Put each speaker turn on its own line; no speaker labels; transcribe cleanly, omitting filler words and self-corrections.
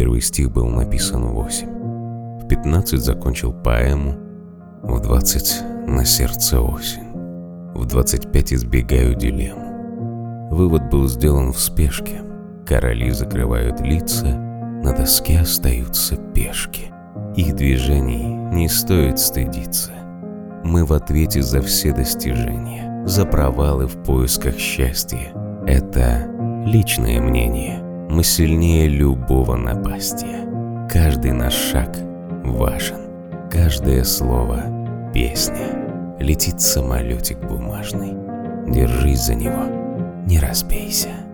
Первый стих был написан в 8. В 15 закончил поэму, в 20 на сердце осень, в 25 избегаю дилемму. Вывод был сделан в спешке. Короли закрывают лица, на доске остаются пешки. Их движений не стоит стыдиться. Мы в ответе за все достижения, за провалы в поисках счастья. Это личное мнение. Мы сильнее любого напастия. Каждый наш шаг важен. Каждое слово — песня. Летит самолетик бумажный. Держись за него, не разбейся.